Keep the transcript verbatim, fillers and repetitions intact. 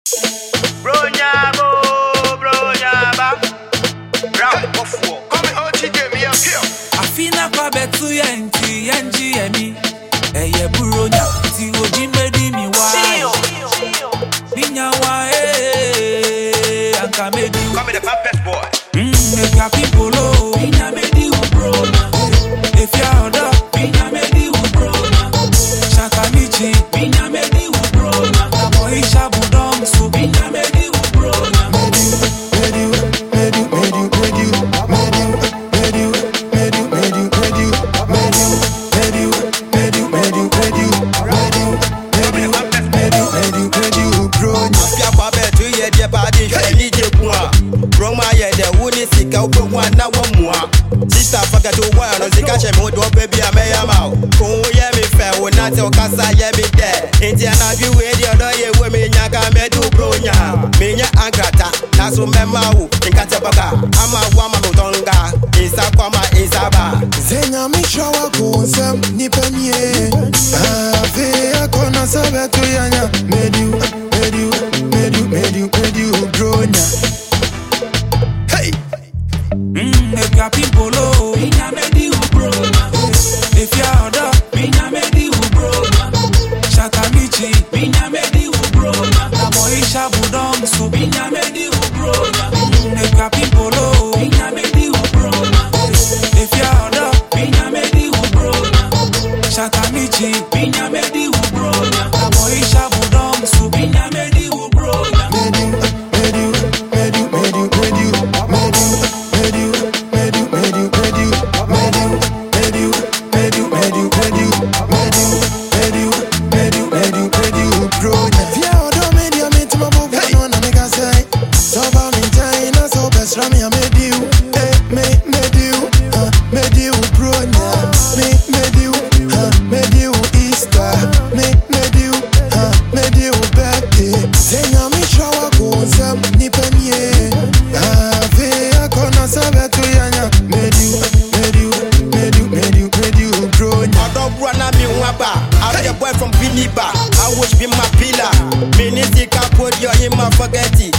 Bronyabo, bronyaba. Round of four. Come on, she gave me a kill. Afina kwa betu yenti yenji yemi. Eye buronya ti oji medi mi wa. Minya wa eh anka medi. Come the pampers boy. Mm, if ya people low, minya medi u brona. If ya order, minya medi u brona. Shakamichi, minya medi u brona. Boy shabudong so minya medi u brona. Medi, medi, medi, medi, medi, medi, medi, medi, medi, medi, medi, medi, medi, medi, medi, medi, medi, brona. Afia kwa betu ye die body hwe ni je kwa. Roma ye de woni sika wo kwa na wo mua. Sister forget to wa no sika che mo do baby ameya ma. Ko ye mi fe wo na te o kasa ye mi de. Enti na bi we di odo ye we mi nya ka me do bronya. Me nya ankrata na so mema wo nka te baka. Ama wa ma no tonga. Isa kwa ma isa ba. Zenya mi shawa konsem ni pemie. Ave akona sabe tu yanya. Medi, medi, medi, medi, medi, brona. Hey. Mm, if ya people low, minya medi u brona. If ya order, minya medi u brona. Shakamichi, minya medi u brona. Boy shabudong so minya medi u brona. Mm, if ya people low, minya medi u brona. If ya order, minya medi u brona. Shakamichi, minya medi u brona. Boy shabudong so minya medi u brona. Medi, medi, medi, medi, medi, medi, medi, medi, medi, medi, medi, medi, medi, medi, medi, medi, medi, medi, medi, medi, brona. Via odo media meti mabovu no na mega say. So ba mi tai na so besra mi amedi u. Eh me medi u, ah medi u brona. Me medi u, ah medi u Easter. Me medi u, ah medi u birthday. Zenya mi shawa konsem ni pemie. Ave akona sabe tu yanya. Medi u, medi u, medi u, medi u, medi u brona. Odo bro na mi nwa ba. I'm the boy from Biniba. I wish be my pillar. Me ni sika put your in my forgetty.